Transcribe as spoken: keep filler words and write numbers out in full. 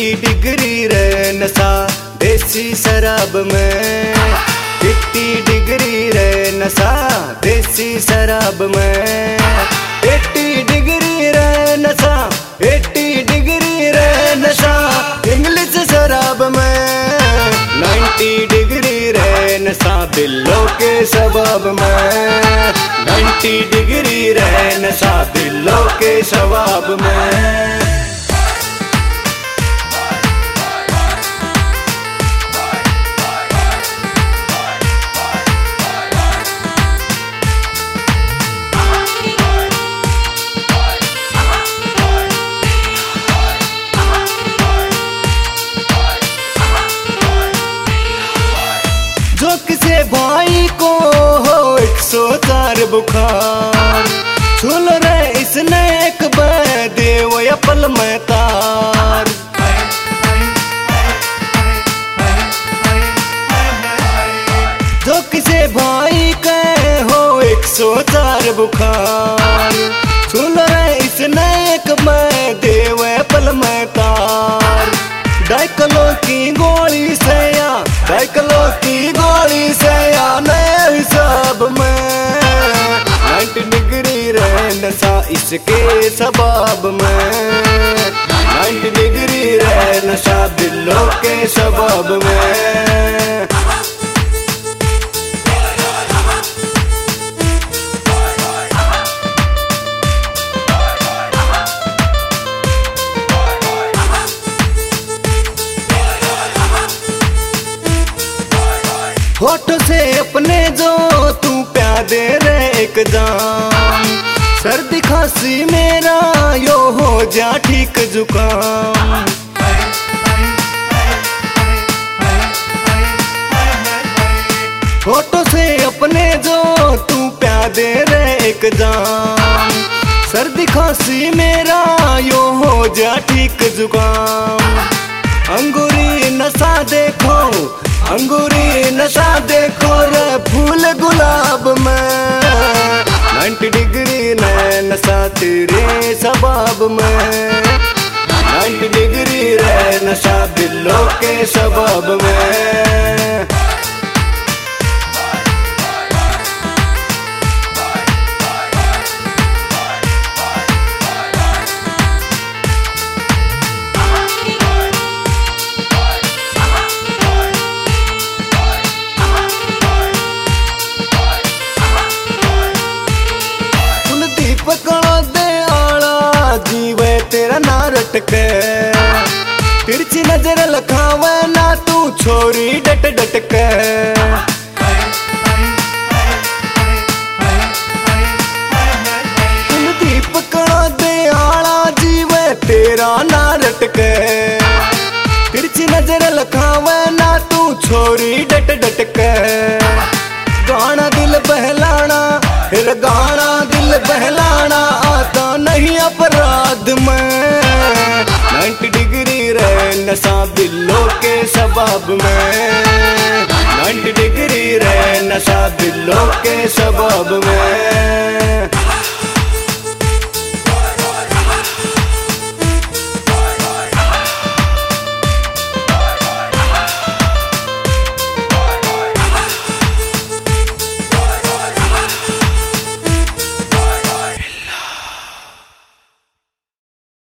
Degree रे नशा देसी शराब में, फिफ्टी डिग्री रे नशा देसी शराब में, एट्टी डिग्री रे नशा, एट्टी डिग्री रे नशा इंग्लिश शराब में, नाइन्टी डिग्री रे नशा बिल्लों के शबाब में, नाइन्टी डिग्री रे नशा बिल्लों के शबाब में। जो किसे भाई को हो एक सौ चार बुखार, सुन रे इसने एक दे वो अपल में तार, जो किसे भाई के हो एक सौ चार बुखार, सुन रे इसने एक दे वो अपल में तार, डाइकलो की गोली से या डाइकलो की गोली से या नए हिसाब में, नाइन्टी डिग्री रे नशा इसके शबाब में, नाइन्टी डिग्री रे नशा बिल्लों के शबाब में। होठ से अपने जो तू प्यार दे रे एक जान, सर्दी खांसी मेरा यो हो जा ठीक जुकाम, होठ से अपने जो तू प्यार दे रे एक जान, सर्दी खांसी मेरा यो हो जा ठीक जुकाम, अंगूरी नशा देखो, अंगूरी नशा देखो रे फूल गुलाब में, नाइन्टी डिग्री ने नशा तेरे शबाब में, नाइन्टी डिग्री रे नशा बिल्लों के शबाब में। पकड़ो दे आला जीवे तेरा ना रटके, तिरछी नजर लखावे ना तू छोरी डट डट के, कुलदीप पकड़ो दे आला जीवे तेरा ना रटके, तिरछी नजर लखावे ना तू छोरी डट डट के, गाना दिल बहलाना फिर गाना दिल बहलाना आता नहीं अपराध में, नाइन्टी डिग्री रे नशा बिल्लों के शबाब में, नाइन्टी डिग्री रे नशा बिल्लों के शबाब में।